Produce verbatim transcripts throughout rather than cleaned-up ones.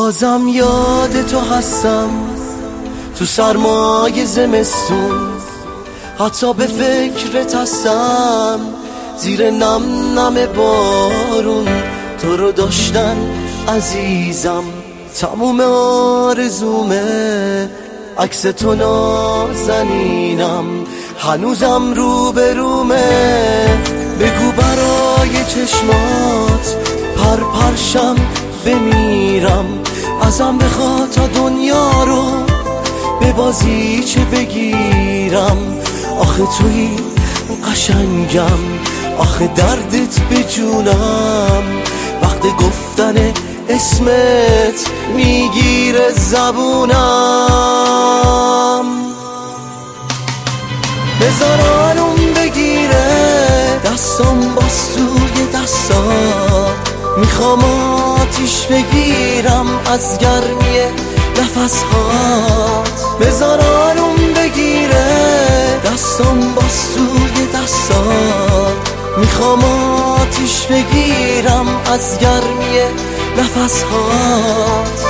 بازم یاد تو هستم تو سرمای زمستون، حتی به فکرت هستم زیر نم نم بارون. تو رو داشتن عزیزم تموم آرزومه، عکس تو نازنینم هنوزم رو به رومه. بگو برای چشمات پر پرشم بمیرم، ازم بخوا تا دنیا رو به بازیچه بگیرم. آخه توی قشنگم، آخه دردت به جونم، وقت گفتن اسمت میگیره زبونم. بذار آروم بگیره دستم باز توی دستا، میخوام آتیش بگیرم از گرمی نفسهات. بذار آروم بگیره دستم باز توی دستا، میخوام آتیش بگیرم از گرمی نفسهات.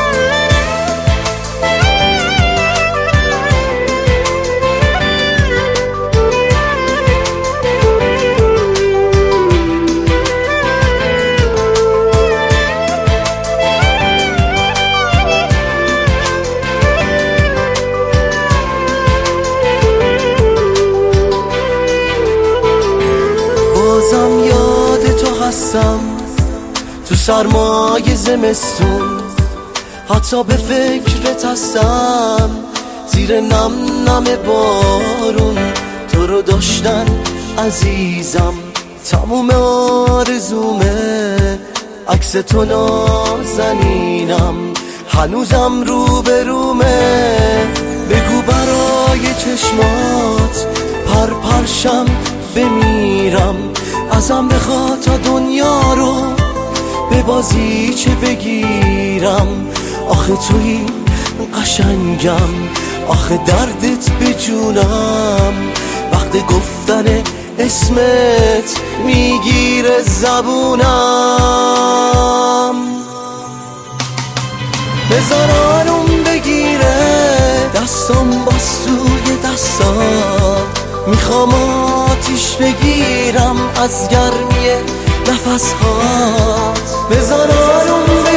بازم یاد تو هستم تو سرمای زمستون، حتی به فکرت هستم زیر نم نم بارون. تو رو داشتن عزیزم تموم آرزومه، عکس تو نازنینم هنوزم رو به رومه. بگو برای چشمات پر پرشم بمیرم، ازم بخوا تا دنیا رو به بازیچه بگیرم. آخه توی قشنگم، آخه دردت به جونم، وقت گفتن اسمت میگیره زبونم. بذار آروم بگیره دستم باز توی دستا، میخوام آتیش بگیرم از گرمی نفسهات. بذار آروم